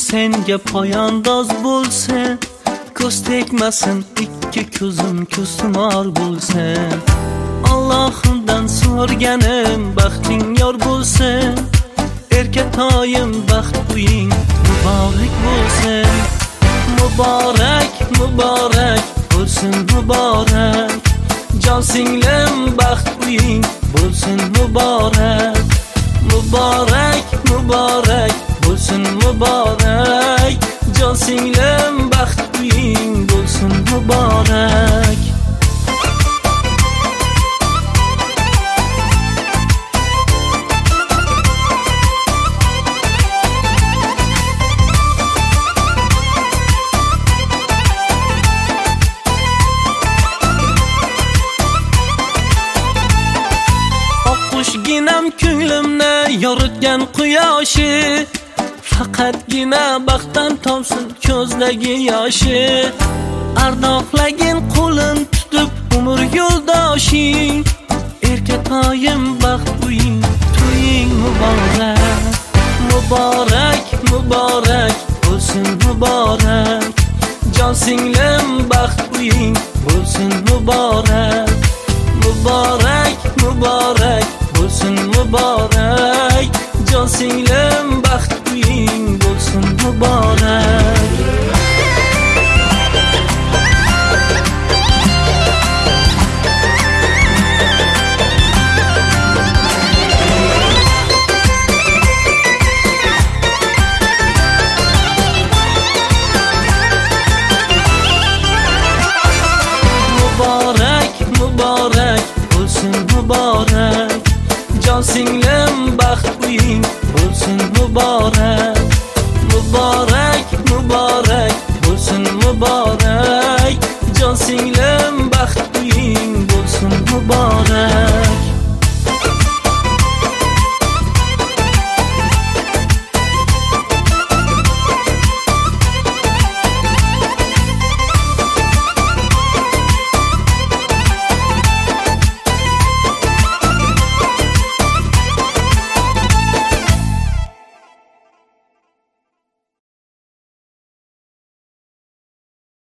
senga poyandoz bo'lsin, ko'z tegmasin ikki ko'zim ko'ztumor bo'lsin. Allohimdan so'rganim baxting yor bo'lsin, erkatoyim baxt uying muborak bo'lsin. Muborak, muborak bo'lsin muborak, jon singlim baxt uying bo'lsin muborak. Muborak, muborak bo'lsin muborak, jon singlim baxt uying bo'lsin muborak. Oqqushginam ko'nglimni yoritgan quyoshi, faqatgina baxtdan tomsin ko'zdagi yoshi. Ardoqlagin qo'lin tutib umr yo'ldoshing, erkatoyim baxt uying to'ying muborak. Muborak, muborak bo'lsin muborak, jon singlim baxt uying bo'lsin muborak. Muborak, muborak bo'lsin muborak, jon singlim baxt uying bo'lsin muborak. Muborak, muborak bo'lsin muborak, jon singlim baxt uying bo'lsin muborak. Muborak, muborak bo'lsin muborak, jon singlim baxt uying bo'lsin muborak.